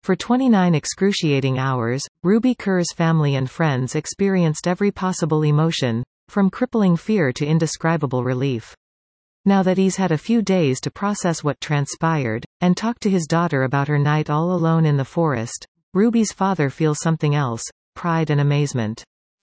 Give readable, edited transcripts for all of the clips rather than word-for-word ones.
For 29 excruciating hours, Ruby Kerr's family and friends experienced every possible emotion, from crippling fear to indescribable relief. Now that he's had a few days to process what transpired, and talk to his daughter about her night all alone in the forest, Ruby's father feels something else: pride and amazement.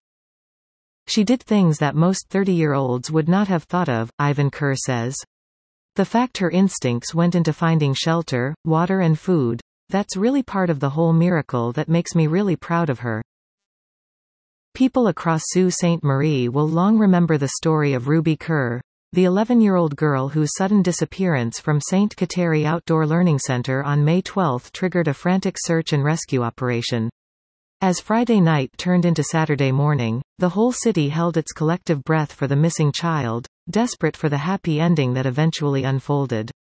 She did things that most 30-year-olds would not have thought of, Ivan Kerr says. The fact her instincts went into finding shelter, water and food, that's really part of the whole miracle that makes me really proud of her. People across Sault Ste. Marie will long remember the story of Ruby Kerr, the 11-year-old girl whose sudden disappearance from St. Kateri Outdoor Learning Center on May 12 triggered a frantic search and rescue operation. As Friday night turned into Saturday morning, the whole city held its collective breath for the missing child, desperate for the happy ending that eventually unfolded.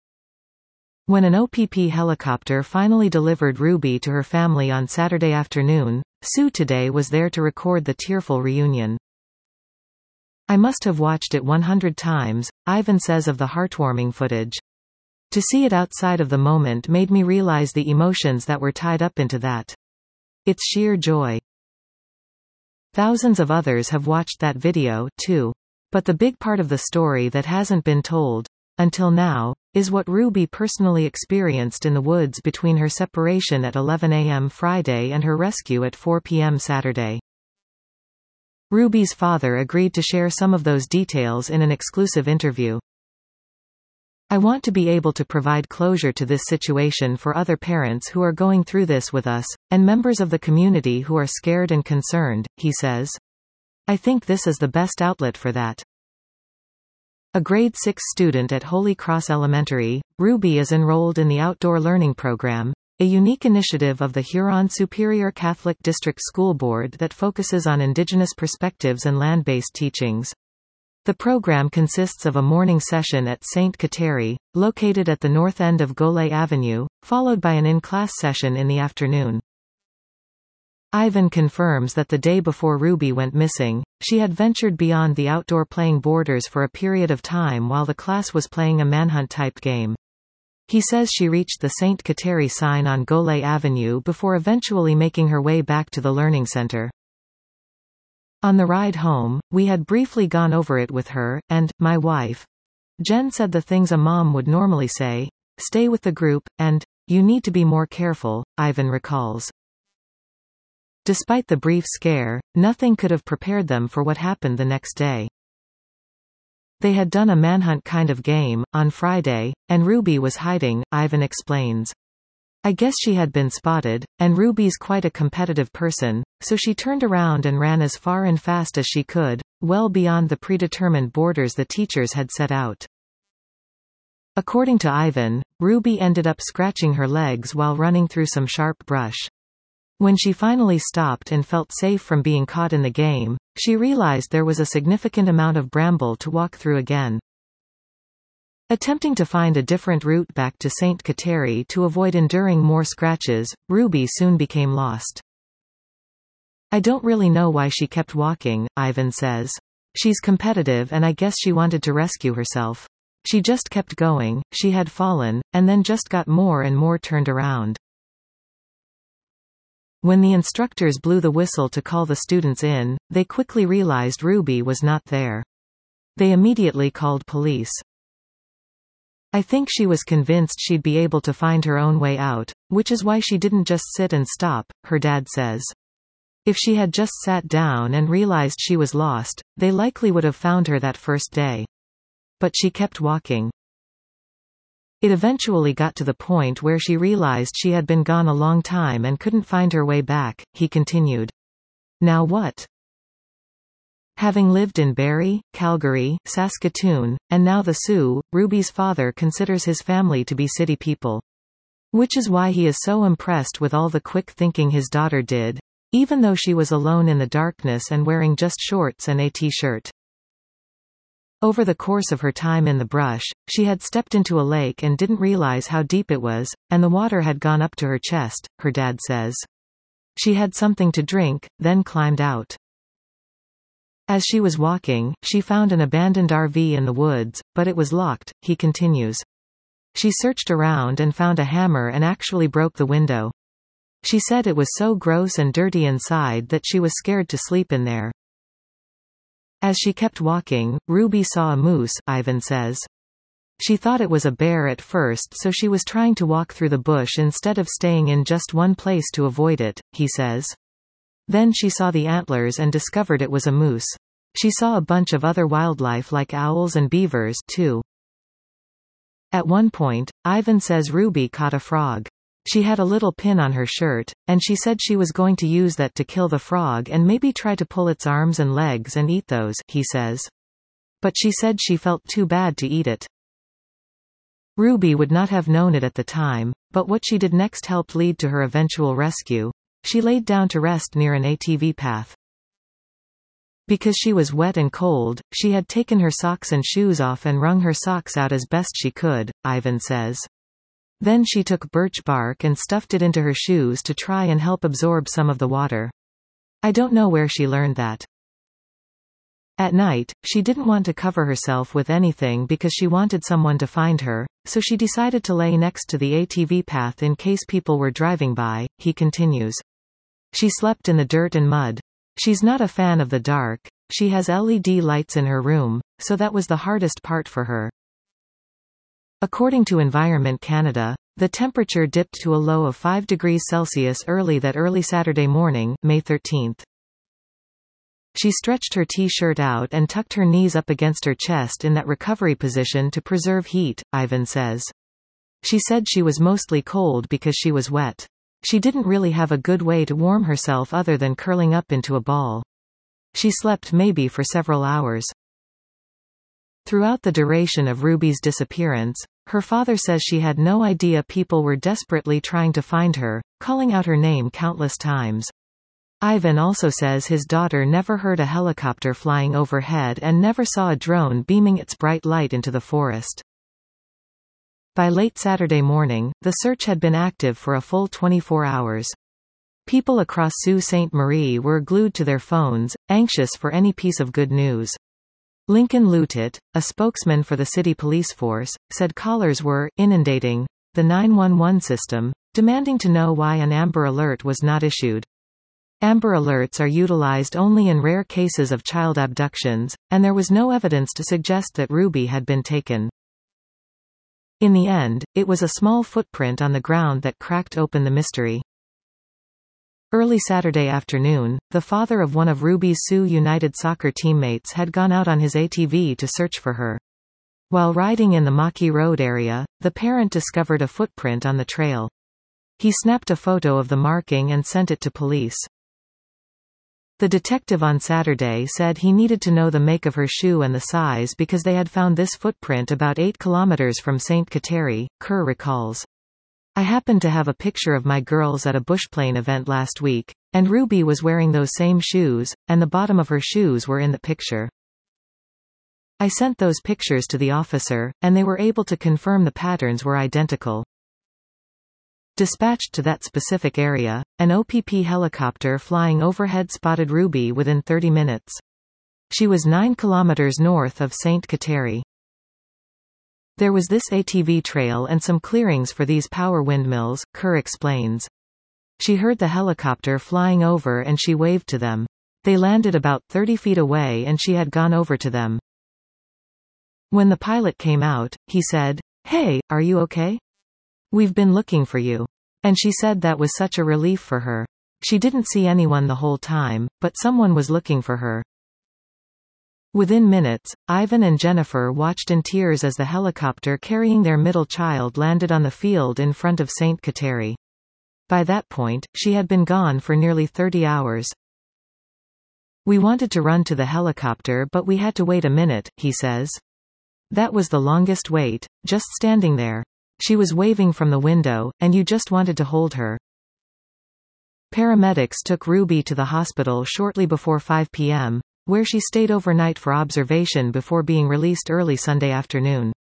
When an OPP helicopter finally delivered Ruby to her family on Saturday afternoon, Sue Today was there to record the tearful reunion. I must have watched it 100 times, Ivan says of the heartwarming footage. To see it outside of the moment made me realize the emotions that were tied up into that. It's sheer joy. Thousands of others have watched that video, too. But the big part of the story that hasn't been told, until now, is what Ruby personally experienced in the woods between her separation at 11 a.m. Friday and her rescue at 4 p.m. Saturday. Ruby's father agreed to share some of those details in an exclusive interview. I want to be able to provide closure to this situation for other parents who are going through this with us, and members of the community who are scared and concerned, he says. I think this is the best outlet for that. A grade 6 student at Holy Cross Elementary, Ruby is enrolled in the Outdoor Learning Program, a unique initiative of the Huron Superior Catholic District School Board that focuses on Indigenous perspectives and land-based teachings. The program consists of a morning session at St. Kateri, located at the north end of Gole Avenue, followed by an in-class session in the afternoon. Ivan confirms that the day before Ruby went missing, she had ventured beyond the outdoor playing borders for a period of time while the class was playing a manhunt-type game. He says she reached the St. Kateri sign on Gole Avenue before eventually making her way back to the learning center. On the ride home, we had briefly gone over it with her, and, my wife, Jen said the things a mom would normally say: stay with the group, and, you need to be more careful, Ivan recalls. Despite the brief scare, nothing could have prepared them for what happened the next day. They had done a manhunt kind of game, on Friday, and Ruby was hiding, Ivan explains. I guess she had been spotted, and Ruby's quite a competitive person, so she turned around and ran as far and fast as she could, well beyond the predetermined borders the teachers had set out. According to Ivan, Ruby ended up scratching her legs while running through some sharp brush. When she finally stopped and felt safe from being caught in the game, she realized there was a significant amount of bramble to walk through again. Attempting to find a different route back to St. Kateri to avoid enduring more scratches, Ruby soon became lost. I don't really know why she kept walking, Ivan says. She's competitive and I guess she wanted to rescue herself. She just kept going, she had fallen, and then just got more and more turned around. When the instructors blew the whistle to call the students in, they quickly realized Ruby was not there. They immediately called police. I think she was convinced she'd be able to find her own way out, which is why she didn't just sit and stop, her dad says. If she had just sat down and realized she was lost, they likely would have found her that first day. But she kept walking. It eventually got to the point where she realized she had been gone a long time and couldn't find her way back, he continued. Now what? Having lived in Barrie, Calgary, Saskatoon, and now the Sioux, Ruby's father considers his family to be city people. Which is why he is so impressed with all the quick thinking his daughter did, even though she was alone in the darkness and wearing just shorts and a t-shirt. Over the course of her time in the brush, she had stepped into a lake and didn't realize how deep it was, and the water had gone up to her chest, her dad says. She had something to drink, then climbed out. As she was walking, she found an abandoned RV in the woods, but it was locked, he continues. She searched around and found a hammer and actually broke the window. She said it was so gross and dirty inside that she was scared to sleep in there. As she kept walking, Ruby saw a moose, Ivan says. She thought it was a bear at first, so she was trying to walk through the bush instead of staying in just one place to avoid it, he says. Then she saw the antlers and discovered it was a moose. She saw a bunch of other wildlife like owls and beavers, too. At one point, Ivan says Ruby caught a frog. She had a little pin on her shirt, and she said she was going to use that to kill the frog and maybe try to pull its arms and legs and eat those, he says. But she said she felt too bad to eat it. Ruby would not have known it at the time, but what she did next helped lead to her eventual rescue. She laid down to rest near an ATV path. Because she was wet and cold, she had taken her socks and shoes off and wrung her socks out as best she could, Ivan says. Then she took birch bark and stuffed it into her shoes to try and help absorb some of the water. I don't know where she learned that. At night, she didn't want to cover herself with anything because she wanted someone to find her, so she decided to lay next to the ATV path in case people were driving by, he continues. She slept in the dirt and mud. She's not a fan of the dark. She has LED lights in her room, so that was the hardest part for her. According to Environment Canada, the temperature dipped to a low of 5 degrees Celsius early Saturday morning, May 13. She stretched her t-shirt out and tucked her knees up against her chest in that recovery position to preserve heat, Ivan says. She said she was mostly cold because she was wet. She didn't really have a good way to warm herself other than curling up into a ball. She slept maybe for several hours. Throughout the duration of Ruby's disappearance, her father says she had no idea people were desperately trying to find her, calling out her name countless times. Ivan also says his daughter never heard a helicopter flying overhead and never saw a drone beaming its bright light into the forest. By late Saturday morning, the search had been active for a full 24 hours. People across Sault Ste. Marie were glued to their phones, anxious for any piece of good news. Lincoln Lutit, a spokesman for the city police force, said callers were inundating the 911 system, demanding to know why an Amber Alert was not issued. Amber Alerts are utilized only in rare cases of child abductions, and there was no evidence to suggest that Ruby had been taken. In the end, it was a small footprint on the ground that cracked open the mystery. Early Saturday afternoon, the father of one of Ruby's Sioux United soccer teammates had gone out on his ATV to search for her. While riding in the Maki Road area, the parent discovered a footprint on the trail. He snapped a photo of the marking and sent it to police. The detective on Saturday said he needed to know the make of her shoe and the size because they had found this footprint about 8 kilometers from St. Kateri, Kerr recalls. I happened to have a picture of my girls at a bushplane event last week, and Ruby was wearing those same shoes, and the bottom of her shoes were in the picture. I sent those pictures to the officer, and they were able to confirm the patterns were identical. Dispatched to that specific area, an OPP helicopter flying overhead spotted Ruby within 30 minutes. She was 9 kilometers north of St. Kateri. There was this ATV trail and some clearings for these power windmills, Kerr explains. She heard the helicopter flying over and she waved to them. They landed about 30 feet away and she had gone over to them. When the pilot came out, he said, "Hey, are you okay? We've been looking for you." And she said that was such a relief for her. She didn't see anyone the whole time, but someone was looking for her. Within minutes, Ivan and Jennifer watched in tears as the helicopter carrying their middle child landed on the field in front of St. Kateri. By that point, she had been gone for nearly 30 hours. We wanted to run to the helicopter but we had to wait a minute, he says. That was the longest wait, just standing there. She was waving from the window, and you just wanted to hold her. Paramedics took Ruby to the hospital shortly before 5 p.m., where she stayed overnight for observation before being released early Sunday afternoon.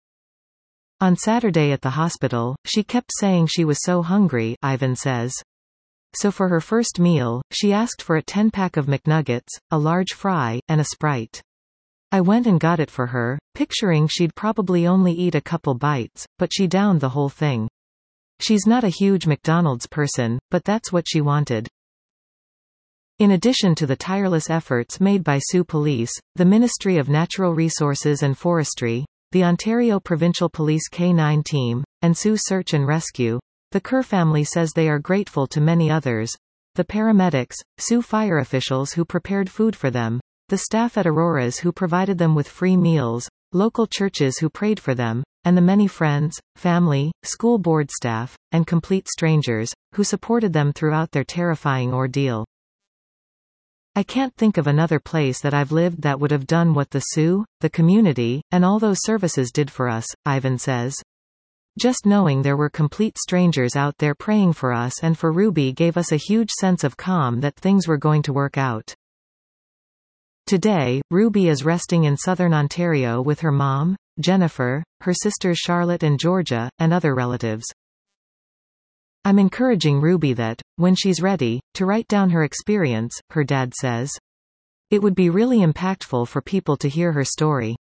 On Saturday at the hospital, she kept saying she was so hungry, Ivan says. So for her first meal, she asked for a 10-pack of McNuggets, a large fry, and a Sprite. I went and got it for her, picturing she'd probably only eat a couple bites, but she downed the whole thing. She's not a huge McDonald's person, but that's what she wanted. In addition to the tireless efforts made by Sioux Police, the Ministry of Natural Resources and Forestry, the Ontario Provincial Police K-9 team, and Sioux Search and Rescue, the Kerr family says they are grateful to many others: the paramedics, Sioux fire officials who prepared food for them, the staff at Aurora's who provided them with free meals, local churches who prayed for them, and the many friends, family, school board staff, and complete strangers, who supported them throughout their terrifying ordeal. I can't think of another place that I've lived that would have done what the Sioux, the community, and all those services did for us, Ivan says. Just knowing there were complete strangers out there praying for us and for Ruby gave us a huge sense of calm that things were going to work out. Today, Ruby is resting in southern Ontario with her mom, Jennifer, her sisters Charlotte and Georgia, and other relatives. I'm encouraging Ruby that, when she's ready, to write down her experience, her dad says. It would be really impactful for people to hear her story.